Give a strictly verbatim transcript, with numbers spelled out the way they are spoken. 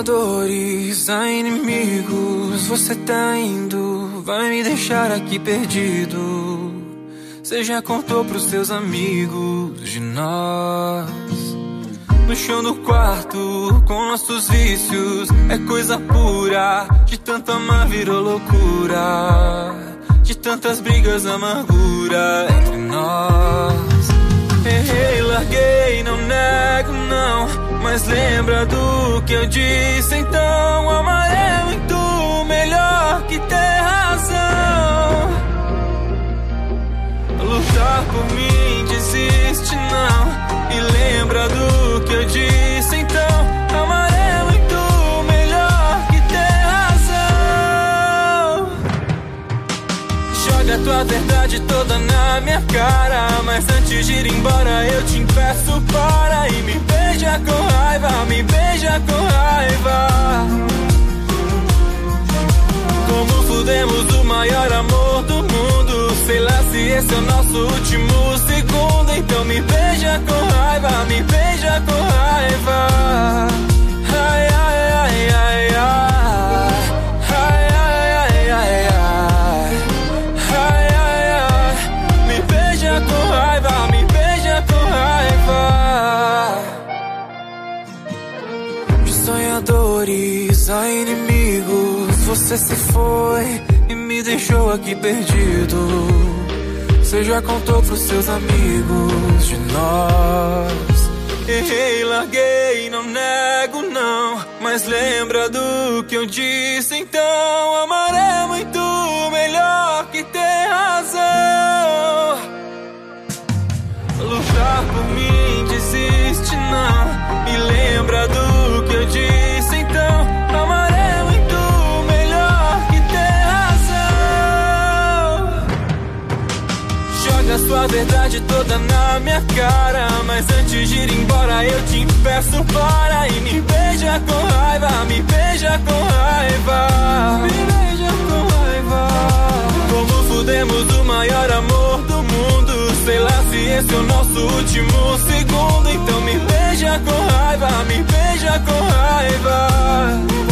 sonhadores a inimigos, você tá indo, vai me deixar aqui perdido. Você já contou pros seus amigos de nós, no chão do quarto, com nossos vícios. É coisa pura, de tanto amar virou loucura, de tantas brigas, amargura entre nós. Errei, larguei, não nego não, mas lembra do que eu disse então. Amar é muito melhor que ter razão. Lutar por mim, desiste não, e lembra do que eu disse então. Amar é muito melhor que ter razão. Joga tua verdade toda na minha cara, mas antes de ir embora eu te impeço para. E me beija com raiva, me beija com raiva. Como fudemos o maior amor do mundo, sei lá se esse é o nosso último segundo. Então me beija com raiva, me beija com raiva. Ai, ai, ai, ai, ai. Ai, ai, ai, ai, ai. Ai, ai, ai. Me beija com raiva, me beija com raiva. De sonhadores a inimigos, você se foi e me deixou aqui perdido. Você já contou pros seus amigos de nós. Errei, larguei, não nego não, mas lembra do que eu disse então. Amar é muito melhor que ter razão. Lutar por mim, desiste não, e lembra do que eu disse então. Amar é muito melhor que ter razão. Joga sua verdade toda na minha cara, mas antes de ir embora eu te impeço para. E me beija com raiva, me beija com raiva. Me beija com raiva. Como fudemos o maior amor do mundo, sei lá se esse é o nosso último segundo. Então me beija com raiva, me beija com raiva.